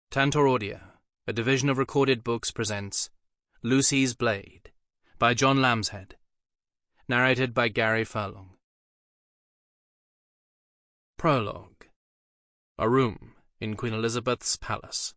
Tantor Audio, a division of Recorded Books, presents Lucy's Blade by John Lambshead, narrated by Gary Furlong. Prologue. A room in Queen Elizabeth's palace.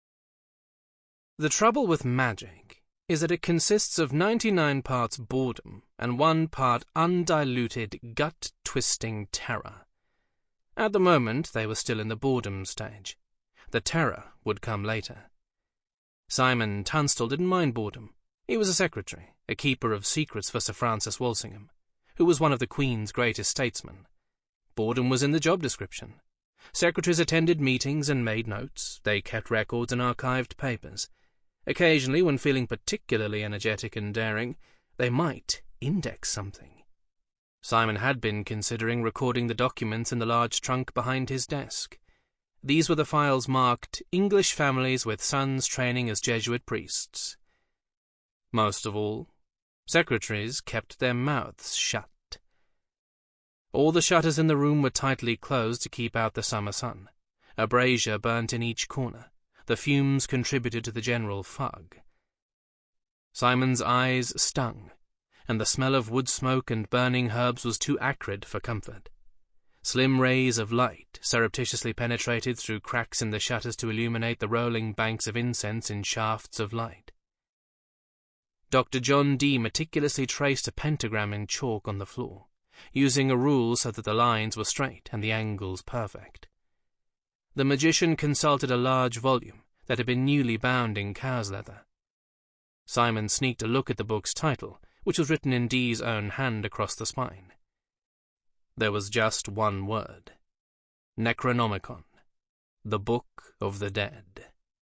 The trouble with magic is that it consists of 99 parts boredom and 1 part undiluted, gut-twisting terror. At the moment, they were still in the boredom stage. The terror would come later. Simon Tunstall didn't mind boredom. He was a secretary, a keeper of secrets for Sir Francis Walsingham, who was one of the Queen's greatest statesmen. Boredom was in the job description. Secretaries attended meetings and made notes. They kept records and archived papers. Occasionally, when feeling particularly energetic and daring, they might index something. Simon had been considering recording the documents in the large trunk behind his desk. These were the files marked English families with sons training as Jesuit priests. Most of all, secretaries kept their mouths shut. All the shutters in the room were tightly closed to keep out the summer sun. A brazier burnt in each corner. The fumes contributed to the general fog. Simon's eyes stung, and the smell of wood smoke and burning herbs was too acrid for comfort. Slim rays of light surreptitiously penetrated through cracks in the shutters to illuminate the rolling banks of incense in shafts of light. Dr. John Dee meticulously traced a pentagram in chalk on the floor, using a rule so that the lines were straight and the angles perfect. The magician consulted a large volume that had been newly bound in cow's leather. Simon sneaked a look at the book's title, which was written in Dee's own hand across the spine. There was just one word: Necronomicon, the Book of the Dead.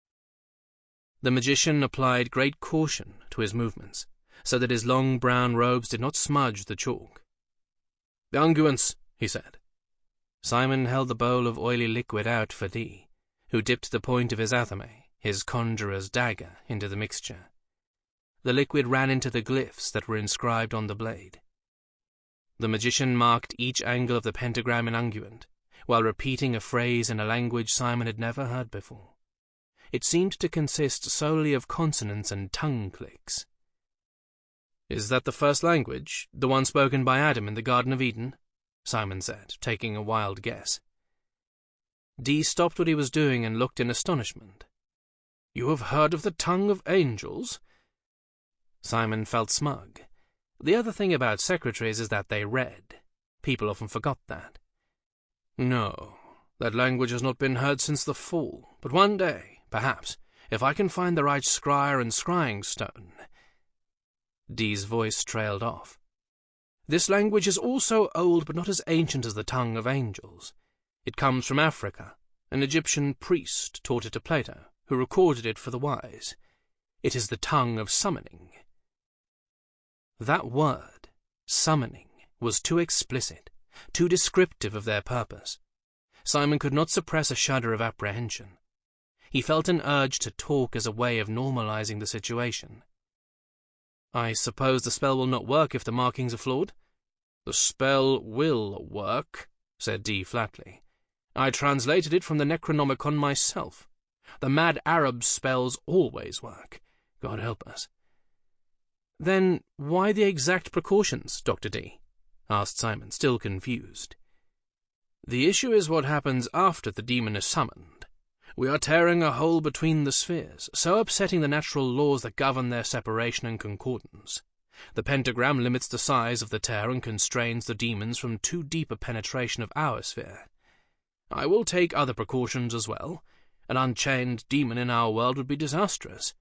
The magician applied great caution to his movements, so that his long brown robes did not smudge the chalk. "The unguents," he said. Simon held the bowl of oily liquid out for Dee, who dipped the point of his athame, his conjurer's dagger, into the mixture. The liquid ran into the glyphs that were inscribed on the blade. The magician marked each angle of the pentagram in unguent, while repeating a phrase in a language Simon had never heard before. It seemed to consist solely of consonants and tongue clicks. "Is that the first language, the one spoken by Adam in the Garden of Eden?" Simon said, taking a wild guess. Dee stopped what he was doing and looked in astonishment. "You have heard of the tongue of angels?" Simon felt smug. The other thing about secretaries is that they read. People often forgot that. "No, that language has not been heard since the fall, but one day, perhaps, if I can find the right scryer and scrying stone." Dee's voice trailed off. "This language is also old but not as ancient as the tongue of angels. It comes from Africa. An Egyptian priest taught it to Plato, who recorded it for the wise. It is the tongue of summoning." That word, summoning, was too explicit, too descriptive of their purpose. Simon could not suppress a shudder of apprehension. He felt an urge to talk as a way of normalizing the situation. "I suppose the spell will not work if the markings are flawed?" "The spell will work," said Dee flatly. "I translated it from the Necronomicon myself. The mad Arab's spells always work. God help us." "Then why the exact precautions, Dr. Dee?" asked Simon, still confused. "The issue is what happens after the demon is summoned. We are tearing a hole between the spheres, so upsetting the natural laws that govern their separation and concordance. The pentagram limits the size of the tear and constrains the demons from too deep a penetration of our sphere. I will take other precautions as well. An unchained demon in our world would be disastrous."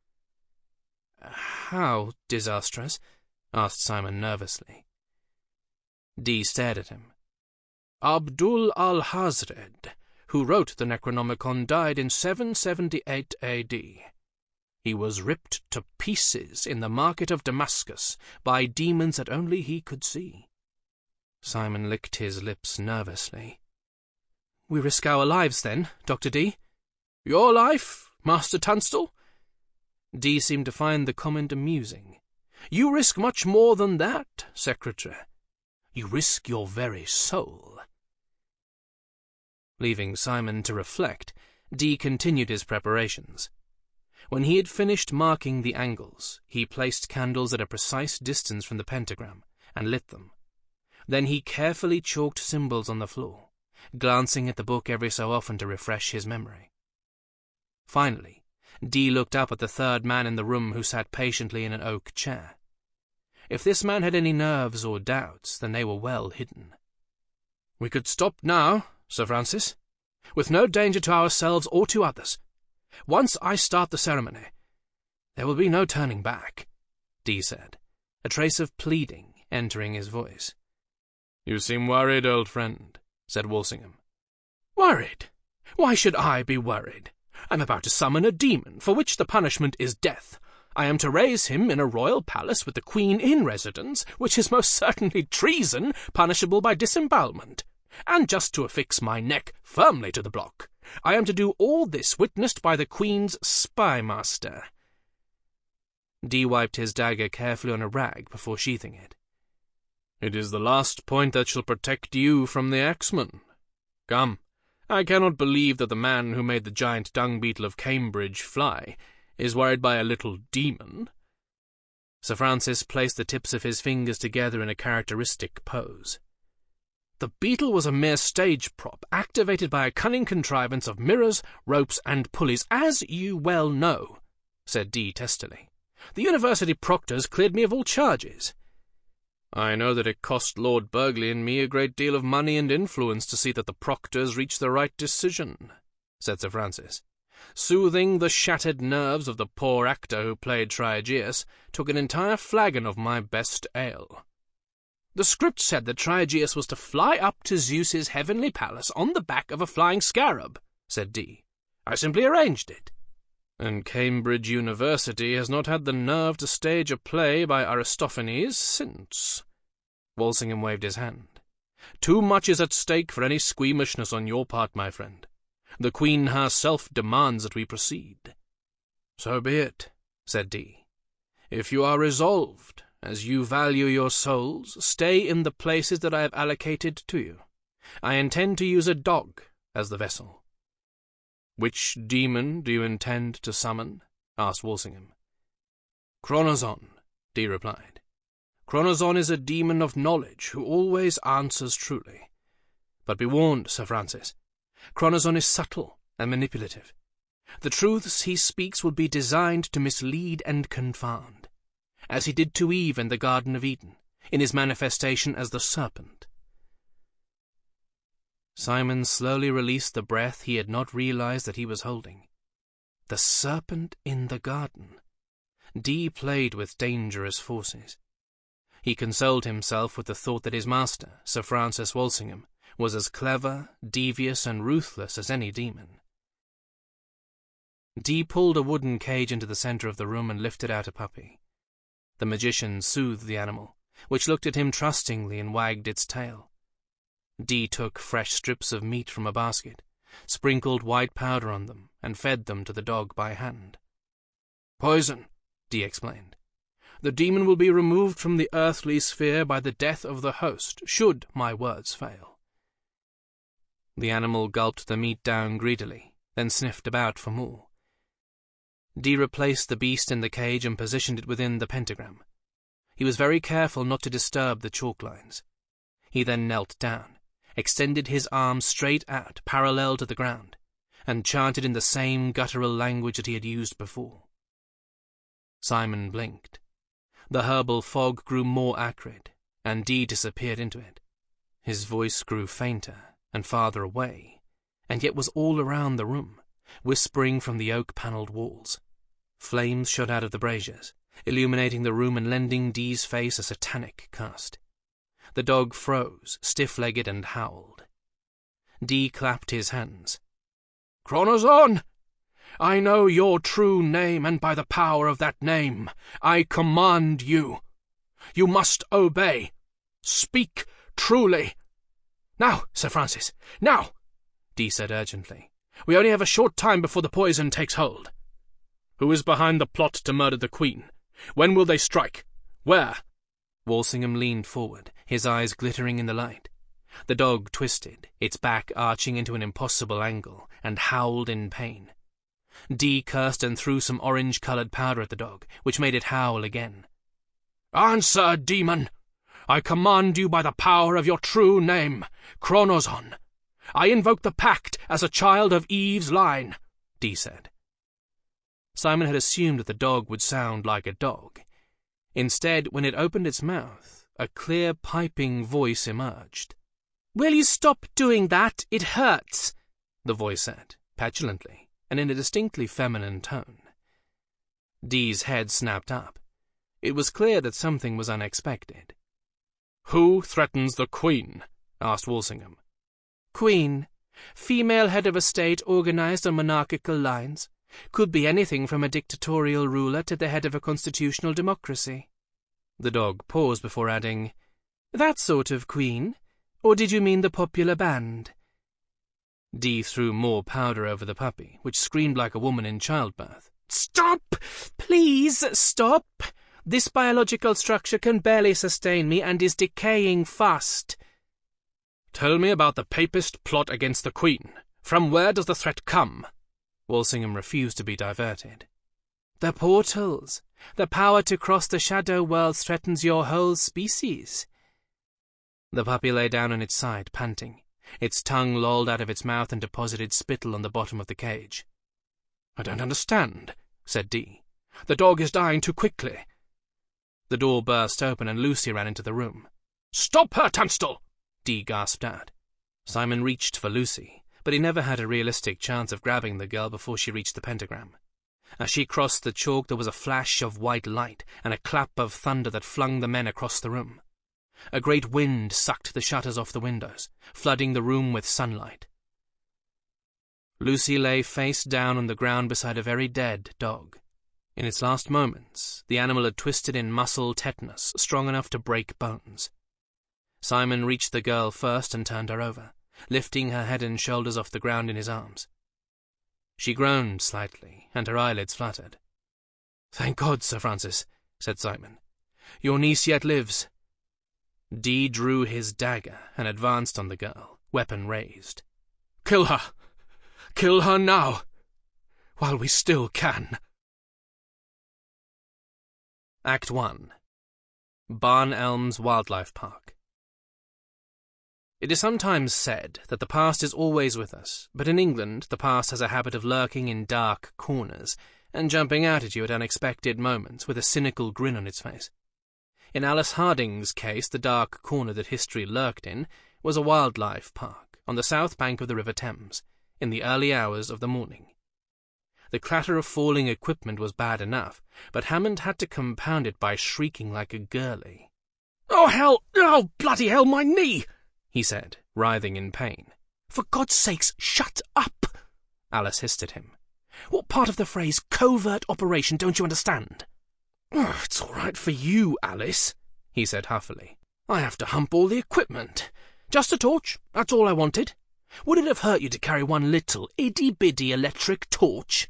"How disastrous?" asked Simon nervously. Dee stared at him. "Abdul al-Hazred, who wrote the Necronomicon, died in 778 A.D. He was ripped to pieces in the market of Damascus by demons that only he could see." Simon licked his lips nervously. "We risk our lives, then, Dr. Dee?" "Your life, Master Tunstall?" Dee seemed to find the comment amusing. "You risk much more than that, Secretary. You risk your very soul." Leaving Simon to reflect, Dee continued his preparations. When he had finished marking the angles, he placed candles at a precise distance from the pentagram and lit them. Then he carefully chalked symbols on the floor, glancing at the book every so often to refresh his memory. Finally, Dee looked up at the third man in the room who sat patiently in an oak chair. If this man had any nerves or doubts, then they were well hidden. "We could stop now, Sir Francis, with no danger to ourselves or to others. Once I start the ceremony, there will be no turning back," Dee said, a trace of pleading entering his voice. "You seem worried, old friend," said Walsingham. "Worried? Why should I be worried? I'm about to summon a demon, for which the punishment is death. I am to raise him in a royal palace with the Queen in residence, which is most certainly treason, punishable by disembowelment. And just to affix my neck firmly to the block, I am to do all this witnessed by the Queen's spy-master." Dee wiped his dagger carefully on a rag before sheathing it. "It is the last point that shall protect you from the axeman. Come, I cannot believe that the man who made the giant dung-beetle of Cambridge fly is worried by a little demon." Sir Francis placed the tips of his fingers together in a characteristic pose. "The beetle was a mere stage prop, activated by a cunning contrivance of mirrors, ropes, and pulleys, as you well know," said Dee testily. "The university proctors cleared me of all charges." "I know that it cost Lord Burghley and me a great deal of money and influence to see that the proctors reached the right decision," said Sir Francis. "Soothing the shattered nerves of the poor actor who played Tryageus took an entire flagon of my best ale." "The script said that Tryageus was to fly up to Zeus's heavenly palace on the back of a flying scarab," said Dee. "I simply arranged it." "And Cambridge University has not had the nerve to stage a play by Aristophanes since." Walsingham waved his hand. "Too much is at stake for any squeamishness on your part, my friend. The Queen herself demands that we proceed." "So be it," said Dee. "If you are resolved, as you value your souls, stay in the places that I have allocated to you. I intend to use a dog as the vessel." "Which demon do you intend to summon?" asked Walsingham. "Chronozon," Dee replied. "Chronozon is a demon of knowledge who always answers truly. But be warned, Sir Francis, Chronozon is subtle and manipulative. The truths he speaks will be designed to mislead and confound, as he did to Eve in the Garden of Eden, in his manifestation as the serpent." Simon slowly released the breath he had not realized that he was holding. The serpent in the garden. Dee played with dangerous forces. He consoled himself with the thought that his master, Sir Francis Walsingham, was as clever, devious, and ruthless as any demon. Dee pulled a wooden cage into the center of the room and lifted out a puppy. The magician soothed the animal, which looked at him trustingly and wagged its tail. Dee took fresh strips of meat from a basket, sprinkled white powder on them, and fed them to the dog by hand. "Poison," Dee explained. "The demon will be removed from the earthly sphere by the death of the host, should my words fail." The animal gulped the meat down greedily, then sniffed about for more. Dee replaced the beast in the cage and positioned it within the pentagram. He was very careful not to disturb the chalk lines. He then knelt down, extended his arms straight out, parallel to the ground, and chanted in the same guttural language that he had used before. Simon blinked. The herbal fog grew more acrid, and Dee disappeared into it. His voice grew fainter and farther away, and yet was all around the room, whispering from the oak-panelled walls. Flames shot out of the braziers, illuminating the room and lending Dee's face a satanic cast. The dog froze, stiff-legged, and howled. Dee clapped his hands. "Chronozon! I know your true name, and by the power of that name, I command you. You must obey. Speak truly." "Now, Sir Francis, now!" Dee said urgently. "We only have a short time before the poison takes hold." "Who is behind the plot to murder the Queen? When will they strike? Where?" Walsingham leaned forward, his eyes glittering in the light. The dog twisted, its back arching into an impossible angle, and howled in pain. Dee cursed and threw some orange-coloured powder at the dog, which made it howl again. "Answer, demon! I command you by the power of your true name, Chronozon. I invoke the pact as a child of Eve's line," Dee said. Simon had assumed that the dog would sound like a dog. Instead, when it opened its mouth, a clear, piping voice emerged. "Will you stop doing that? It hurts," the voice said, petulantly, and in a distinctly feminine tone. Dee's head snapped up. It was clear that something was unexpected. "Who threatens the Queen?" asked Walsingham. "Queen. Female head of a state organized on monarchical lines. Could be anything from a dictatorial ruler to the head of a constitutional democracy." The dog paused before adding, "That sort of queen? Or did you mean the popular band?" Dee threw more powder over the puppy, which screamed like a woman in childbirth. "Stop! Please stop! This biological structure can barely sustain me and is decaying fast." "Tell me about the papist plot against the Queen. From where does the threat come?" Walsingham refused to be diverted. "The portals. The power to cross the shadow worlds threatens your whole species." The puppy lay down on its side, panting. Its tongue lolled out of its mouth and deposited spittle on the bottom of the cage. "I don't understand," said Dee. "The dog is dying too quickly." The door burst open and Lucy ran into the room. "Stop her, Tunstall!" Dee gasped out. Simon reached for Lucy, but he never had a realistic chance of grabbing the girl before she reached the pentagram. As she crossed the chalk, there was a flash of white light and a clap of thunder that flung the men across the room. A great wind sucked the shutters off the windows, flooding the room with sunlight. Lucy lay face down on the ground beside a very dead dog. In its last moments, the animal had twisted in muscle tetanus strong enough to break bones. Simon reached the girl first and turned her over, lifting her head and shoulders off the ground in his arms. She groaned slightly, and her eyelids fluttered. "Thank God, Sir Francis," said Simon. "Your niece yet lives." Dee drew his dagger and advanced on the girl, weapon raised. "Kill her! Kill her now! While we still can!" Act 1. Barn Elms Wildlife Park. It is sometimes said that the past is always with us, but in England the past has a habit of lurking in dark corners and jumping out at you at unexpected moments with a cynical grin on its face. In Alice Harding's case, the dark corner that history lurked in was a wildlife park on the south bank of the River Thames, in the early hours of the morning. The clatter of falling equipment was bad enough, but Hammond had to compound it by shrieking like a girlie. "Oh, hell! Oh, bloody hell, my knee!" he said, writhing in pain. "For God's sakes, shut up!" Alice hissed at him. "What part of the phrase covert operation don't you understand?" "Oh, it's all right for you, Alice," he said huffily. "I have to hump all the equipment. Just a torch, that's all I wanted. Would it have hurt you to carry one little, itty-bitty electric torch?"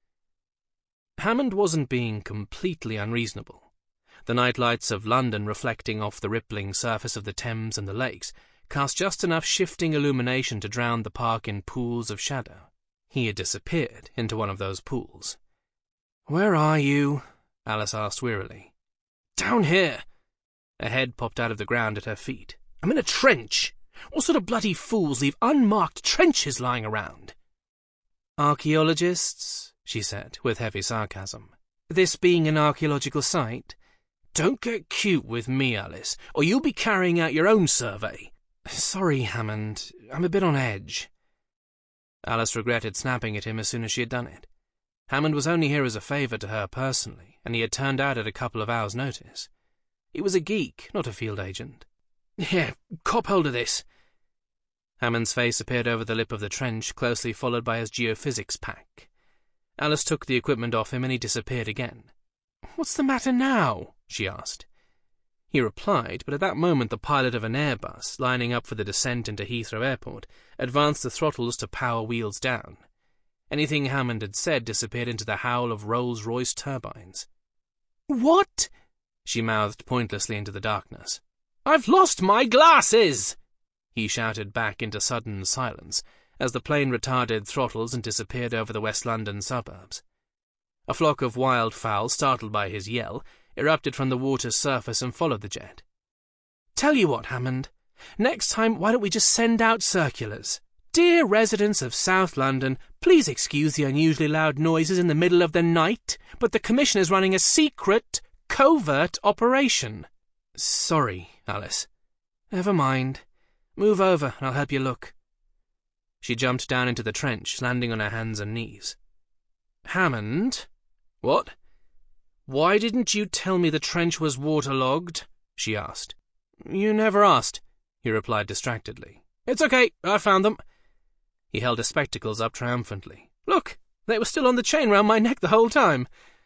Hammond wasn't being completely unreasonable. The night lights of London reflecting off the rippling surface of the Thames and the lakes cast just enough shifting illumination to drown the park in pools of shadow. He had disappeared into one of those pools. "Where are you?" Alice asked wearily. "Down here." A head popped out of the ground at her feet. "I'm in a trench. What sort of bloody fools leave unmarked trenches lying around?" "Archaeologists," she said, with heavy sarcasm. "This being an archaeological site." "Don't get cute with me, Alice, or you'll be carrying out your own survey." "Sorry, Hammond. I'm a bit on edge." Alice regretted snapping at him as soon as she had done it. Hammond was only here as a favour to her personally, and he had turned out at a couple of hours' notice. He was a geek, not a field agent. "Here, cop hold of this." Hammond's face appeared over the lip of the trench, closely followed by his geophysics pack. Alice took the equipment off him and he disappeared again. "What's the matter now?" she asked. He replied, but at that moment the pilot of an Airbus, lining up for the descent into Heathrow Airport, advanced the throttles to power wheels down. Anything Hammond had said disappeared into the howl of Rolls-Royce turbines. "What?" she mouthed pointlessly into the darkness. "I've lost my glasses!" he shouted back into sudden silence as the plane retarded throttles and disappeared over the West London suburbs. A flock of wildfowl, startled by his yell, erupted from the water's surface and followed the jet. "Tell you what, Hammond. Next time, why don't we just send out circulars? Dear residents of South London, please excuse the unusually loud noises in the middle of the night, but the Commission is running a secret, covert operation." "Sorry, Alice." "Never mind. Move over and I'll help you look." She jumped down into the trench, landing on her hands and knees. "Hammond?" "What?" "Why didn't you tell me the trench was waterlogged?" she asked. "You never asked," he replied distractedly. "It's okay, I found them." He held his spectacles up triumphantly. "Look, they were still on the chain round my neck the whole time."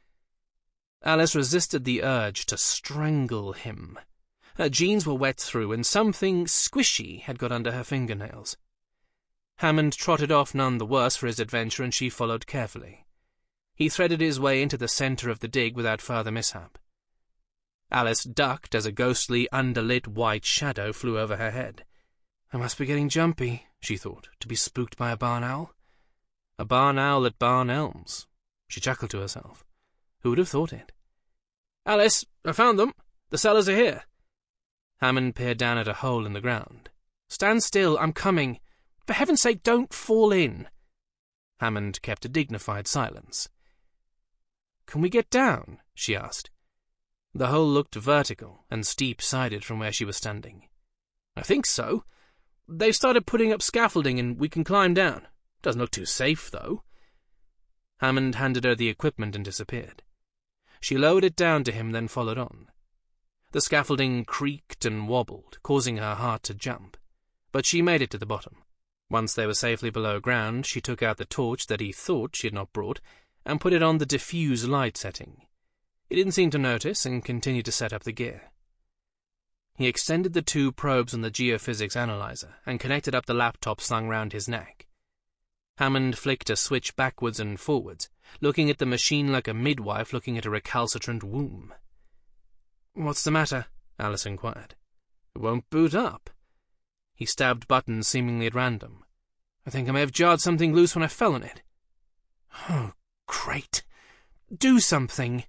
Alice resisted the urge to strangle him. Her jeans were wet through, and something squishy had got under her fingernails. Hammond trotted off none the worse for his adventure, and she followed carefully. He threaded his way into the centre of the dig without further mishap. Alice ducked as a ghostly, underlit white shadow flew over her head. "I must be getting jumpy," she thought, "to be spooked by a barn owl." A barn owl at Barn Elms. She chuckled to herself. Who would have thought it? "Alice, I found them. The cellars are here." Hammond peered down at a hole in the ground. "Stand still, I'm coming. For heaven's sake, don't fall in." Hammond kept a dignified silence. "Can we get down?" she asked. The hole looked vertical and steep-sided from where she was standing. "I think so. They've started putting up scaffolding and we can climb down. Doesn't look too safe, though." Hammond handed her the equipment and disappeared. She lowered it down to him, then followed on. The scaffolding creaked and wobbled, causing her heart to jump. But she made it to the bottom. Once they were safely below ground, she took out the torch that he thought she had not brought and put it on the diffuse light setting. He didn't seem to notice and continued to set up the gear. He extended the two probes on the geophysics analyzer and connected up the laptop slung round his neck. Hammond flicked a switch backwards and forwards, looking at the machine like a midwife looking at a recalcitrant womb. "What's the matter?" Alice inquired. "It won't boot up." He stabbed buttons seemingly at random. "I think I may have jarred something loose when I fell on it." "Oh, great. Do something."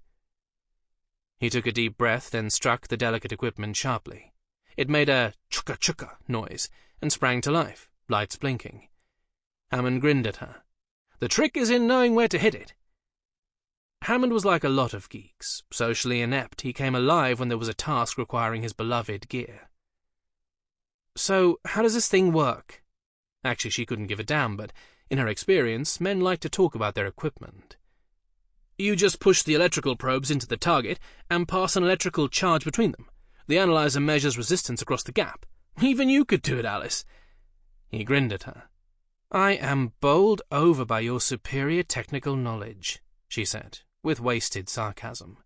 He took a deep breath, then struck the delicate equipment sharply. It made a chukka-chukka noise and sprang to life, lights blinking. Hammond grinned at her. "The trick is in knowing where to hit it." Hammond was like a lot of geeks. Socially inept, he came alive when there was a task requiring his beloved gear. "So, how does this thing work?" Actually, she couldn't give a damn, but in her experience, men like to talk about their equipment. "You just push the electrical probes into the target and pass an electrical charge between them. The analyzer measures resistance across the gap. Even you could do it, Alice." He grinned at her. "I am bowled over by your superior technical knowledge," she said, with wasted sarcasm.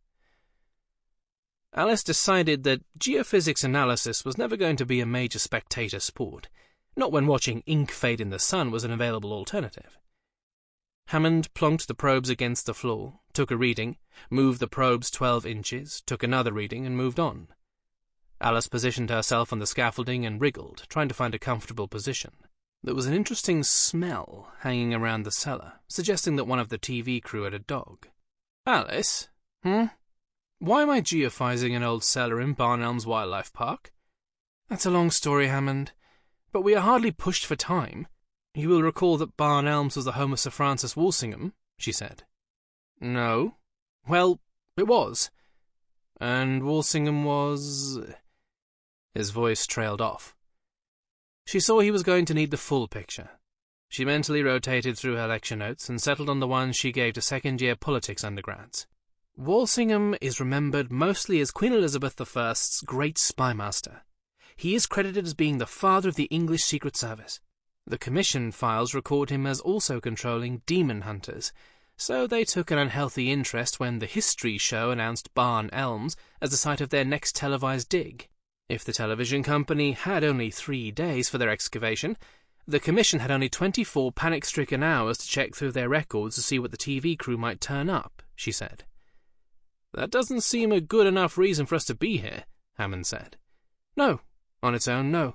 Alice decided that geophysics analysis was never going to be a major spectator sport, not when watching ink fade in the sun was an available alternative. Hammond plonked the probes against the floor, took a reading, moved the probes 12 inches, took another reading, and moved on. Alice positioned herself on the scaffolding and wriggled, trying to find a comfortable position. There was an interesting smell hanging around the cellar, suggesting that one of the TV crew had a dog. "Alice? Why am I geophysing an old cellar in Barn Elms Wildlife Park?" "That's a long story, Hammond, but we are hardly pushed for time. You will recall that Barn Elms was the home of Sir Francis Walsingham," she said. "No." "Well, it was. And Walsingham was—" His voice trailed off. She saw he was going to need the full picture. She mentally rotated through her lecture notes and settled on the ones she gave to second-year politics undergrads. "Walsingham is remembered mostly as Queen Elizabeth I's great spymaster. He is credited as being the father of the English Secret Service. The Commission files record him as also controlling demon hunters, so they took an unhealthy interest when the History Show announced Barn Elms as the site of their next televised dig. If the television company had only 3 days for their excavation, the Commission had only 24 panic-stricken hours to check through their records to see what the TV crew might turn up," she said. "That doesn't seem a good enough reason for us to be here," Hammond said. "No, on its own, no.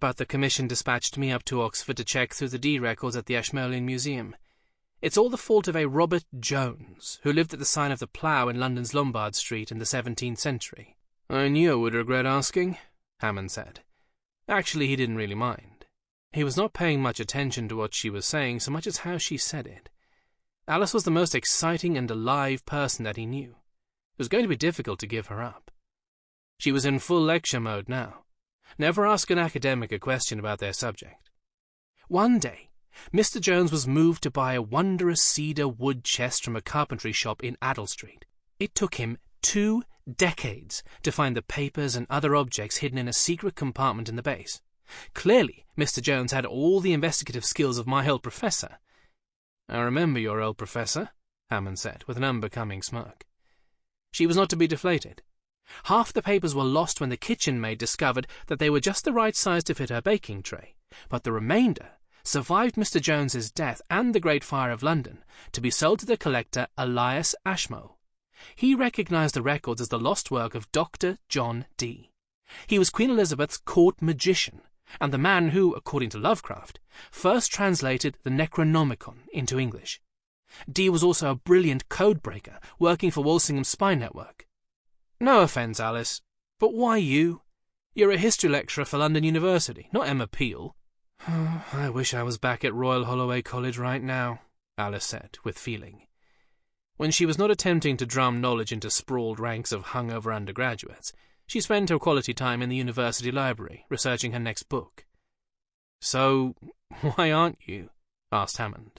but the Commission dispatched me up to Oxford to check through the Dee records at the Ashmolean Museum. It's all the fault of a Robert Jones, who lived at the sign of the Plough in London's Lombard Street in the 17th century. I knew I would regret asking, Hammond said. Actually, he didn't really mind. He was not paying much attention to what she was saying so much as how she said it. Alice was the most exciting and alive person that he knew. It was going to be difficult to give her up. She was in full lecture mode now. Never ask an academic a question about their subject. One day, Mr. Jones was moved to buy a wondrous cedar wood chest from a carpentry shop in Addle Street. It took him 2 decades to find the papers and other objects hidden in a secret compartment in the base. Clearly, Mr. Jones had all the investigative skills of my old professor. I remember your old professor, Hammond said, with an unbecoming smirk. She was not to be deflated. Half the papers were lost when the kitchen maid discovered that they were just the right size to fit her baking tray, but the remainder survived Mr. Jones's death and the Great Fire of London to be sold to the collector Elias Ashmole. He recognized the records as the lost work of Dr. John Dee. He was Queen Elizabeth's court magician, and the man who, according to Lovecraft, first translated the Necronomicon into English. Dee was also a brilliant code-breaker working for Walsingham's spy network. No offence, Alice, but why you? You're a history lecturer for London University, not Emma Peel. I wish I was back at Royal Holloway College right now, Alice said, with feeling. When she was not attempting to drum knowledge into sprawled ranks of hungover undergraduates, she spent her quality time in the university library, researching her next book. So, why aren't you? Asked Hammond.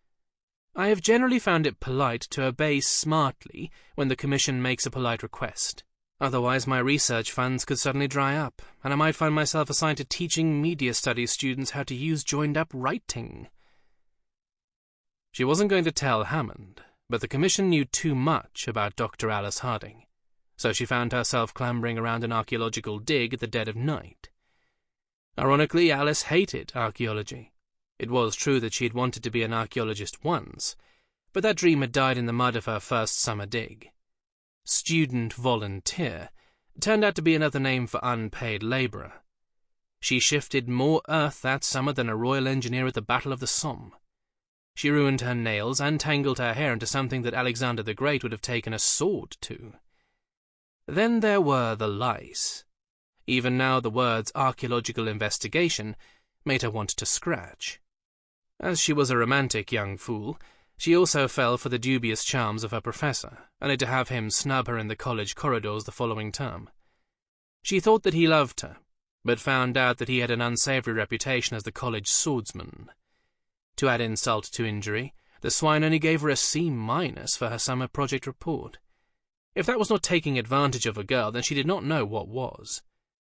I have generally found it polite to obey smartly when the Commission makes a polite request. Otherwise my research funds could suddenly dry up, and I might find myself assigned to teaching media studies students how to use joined-up writing. She wasn't going to tell Hammond, but the Commission knew too much about Dr. Alice Harding, so she found herself clambering around an archaeological dig at the dead of night. Ironically, Alice hated archaeology. It was true that she had wanted to be an archaeologist once, but that dream had died in the mud of her first summer dig. Student volunteer turned out to be another name for unpaid labourer. She shifted more earth that summer than a royal engineer at the Battle of the Somme. She ruined her nails and tangled her hair into something that Alexander the Great would have taken a sword to. Then there were the lice. Even now the words archaeological investigation made her want to scratch. As she was a romantic young fool, she also fell for the dubious charms of her professor, only to have him snub her in the college corridors the following term. She thought that he loved her, but found out that he had an unsavoury reputation as the college swordsman. To add insult to injury, the swine only gave her a C- for her summer project report. If that was not taking advantage of a girl, then she did not know what was.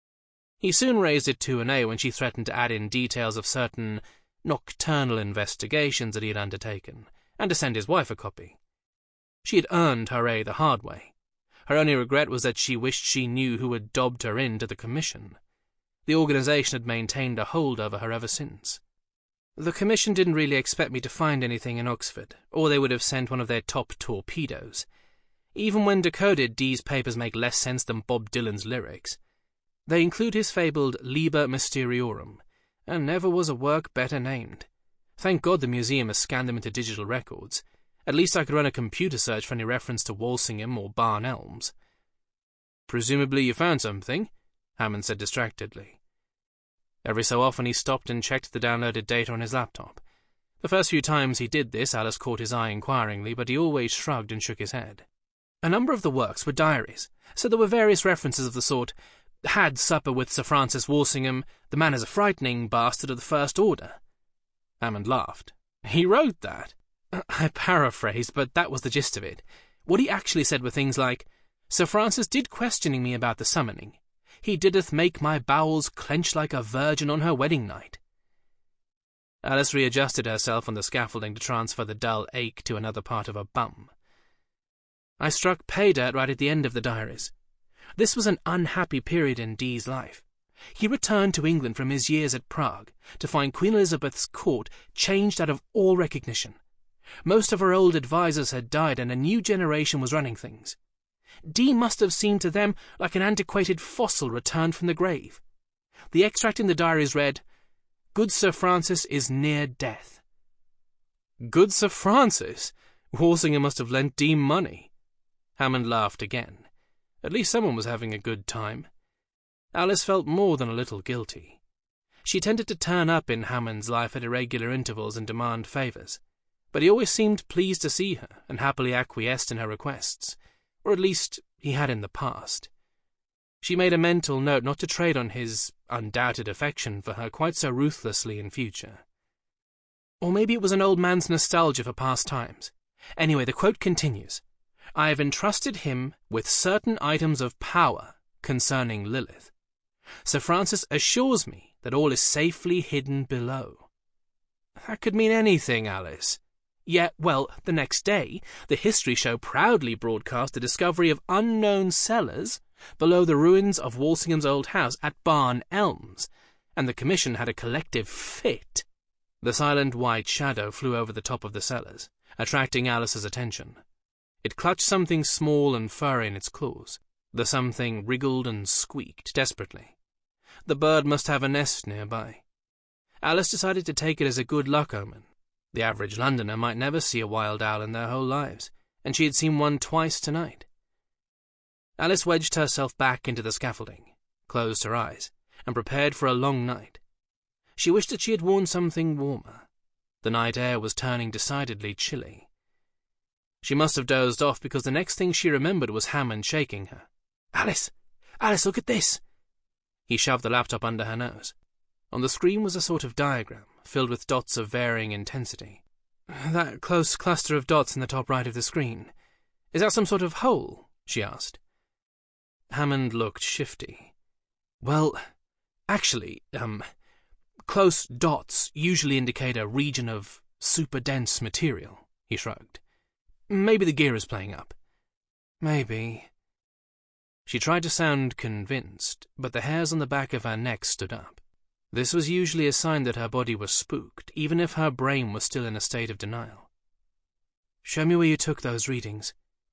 He soon raised it to an A when she threatened to add in details of certain nocturnal investigations that he had undertaken, and to send his wife a copy. She had earned her A the hard way. Her only regret was that she wished she knew who had dobbed her into the Commission. The organisation had maintained a hold over her ever since. The Commission didn't really expect me to find anything in Oxford, or they would have sent one of their top torpedoes. Even when decoded, Dee's papers make less sense than Bob Dylan's lyrics. They include his fabled Liber Mysteriorum, and never was a work better named. Thank God the museum has scanned them into digital records. At least I could run a computer search for any reference to Walsingham or Barn Elms. Presumably you found something, Hammond said distractedly. Every so often he stopped and checked the downloaded data on his laptop. The first few times he did this, Alice caught his eye inquiringly, but he always shrugged and shook his head. A number of the works were diaries, so there were various references of the sort: had supper with Sir Francis Walsingham, the man is a frightening bastard of the First Order. Hammond laughed. He wrote that? I paraphrased, but that was the gist of it. What he actually said were things like, Sir Francis did questioning me about the summoning. He diddeth make my bowels clench like a virgin on her wedding night. Alice readjusted herself on the scaffolding to transfer the dull ache to another part of her bum. I struck pay dirt right at the end of the diaries. This was an unhappy period in Dee's life. He returned to England from his years at Prague to find Queen Elizabeth's court changed out of all recognition. Most of her old advisers had died and a new generation was running things. Dee must have seemed to them like an antiquated fossil returned from the grave. The extract in the diaries read, "Good Sir Francis is near death." Good Sir Francis? Walsingham must have lent Dean money. Hammond laughed again. At least someone was having a good time. Alice felt more than a little guilty. She tended to turn up in Hammond's life at irregular intervals and demand favours, but he always seemed pleased to see her and happily acquiesced in her requests, or at least he had in the past. She made a mental note not to trade on his undoubted affection for her quite so ruthlessly in future. Or maybe it was an old man's nostalgia for past times. Anyway, the quote continues, "I have entrusted him with certain items of power concerning Lilith. Sir Francis assures me that all is safely hidden below." That could mean anything, Alice. Yet, well, the next day, the History Show proudly broadcast the discovery of unknown cellars below the ruins of Walsingham's old house at Barn Elms, and the Commission had a collective fit. The silent white shadow flew over the top of the cellars, attracting Alice's attention. It clutched something small and furry in its claws. The something wriggled and squeaked desperately. The bird must have a nest nearby. Alice decided to take it as a good luck omen. The average Londoner might never see a wild owl in their whole lives, and she had seen one twice tonight. Alice wedged herself back into the scaffolding, closed her eyes, and prepared for a long night. She wished that she had worn something warmer. The night air was turning decidedly chilly. She must have dozed off because the next thing she remembered was Hammond shaking her. "Alice! Alice, look at this!" He shoved the laptop under her nose. On the screen was a sort of diagram, filled with dots of varying intensity. "That close cluster of dots in the top right of the screen. Is that some sort of hole?" she asked. Hammond looked shifty. "Well, actually, close dots usually indicate a region of super-dense material," he shrugged. "Maybe the gear is playing up." "Maybe." She tried to sound convinced, but the hairs on the back of her neck stood up. This was usually a sign that her body was spooked, even if her brain was still in a state of denial. "Show me where you took those readings."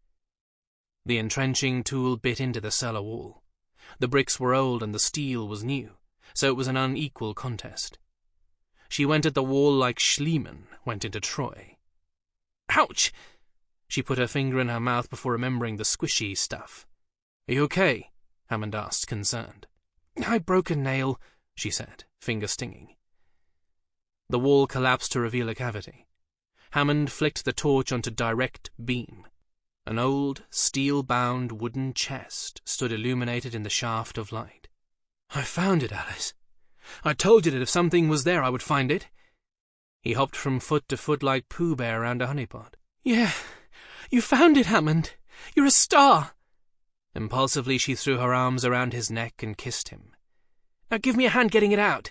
The entrenching tool bit into the cellar wall. The bricks were old and the steel was new, so it was an unequal contest. She went at the wall like Schliemann went into Troy. "Ouch!" She put her finger in her mouth before remembering the squishy stuff. "Are you okay?" Hammond asked, concerned. "I broke a nail," she said, finger stinging. The wall collapsed to reveal a cavity. Hammond flicked the torch onto direct beam. An old, steel-bound wooden chest stood illuminated in the shaft of light. "I found it, Alice. I told you that if something was there I would find it." He hopped from foot to foot like Pooh Bear around a honeypot. "Yeah, you found it, Hammond. You're a star." Impulsively she threw her arms around his neck and kissed him. "Now give me a hand getting it out."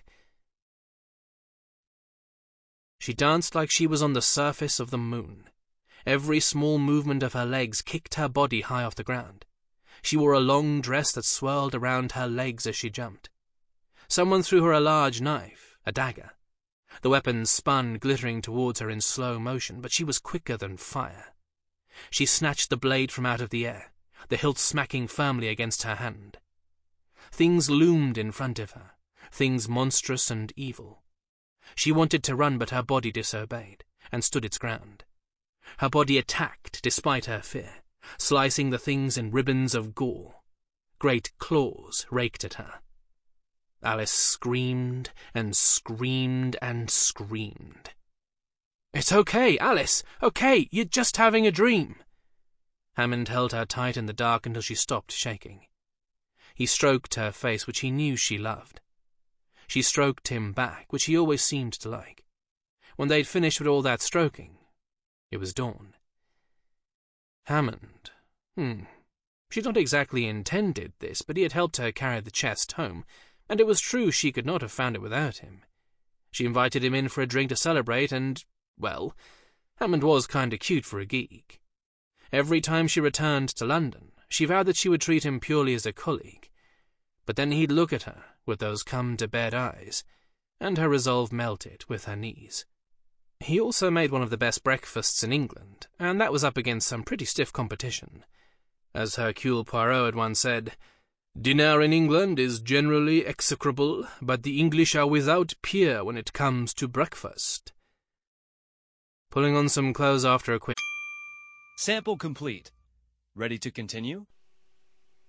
She danced like she was on the surface of the moon. Every small movement of her legs kicked her body high off the ground. She wore a long dress that swirled around her legs as she jumped. Someone threw her a large knife, a dagger. The weapon spun, glittering towards her in slow motion, but she was quicker than fire. She snatched the blade from out of the air, the hilt smacking firmly against her hand. Things loomed in front of her, things monstrous and evil. She wanted to run, but her body disobeyed, and stood its ground. Her body attacked despite her fear, slicing the things in ribbons of gore. Great claws raked at her. Alice screamed and screamed and screamed. "It's okay, Alice, okay, you're just having a dream." Hammond held her tight in the dark until she stopped shaking. He stroked her face, which he knew she loved. She stroked him back, which he always seemed to like. When they'd finished with all that stroking, it was dawn. Hammond. She'd not exactly intended this, but he had helped her carry the chest home, and it was true she could not have found it without him. She invited him in for a drink to celebrate, and, well, Hammond was kinda cute for a geek. Every time she returned to London, she vowed that she would treat him purely as a colleague. But then he'd look at her with those come-to-bed eyes, and her resolve melted with her knees. He also made one of the best breakfasts in England, and that was up against some pretty stiff competition. As Hercule Poirot had once said, Dinner in England is generally execrable, but the English are without peer when it comes to breakfast. Pulling on some clothes after a quick... Sample complete. Ready to continue?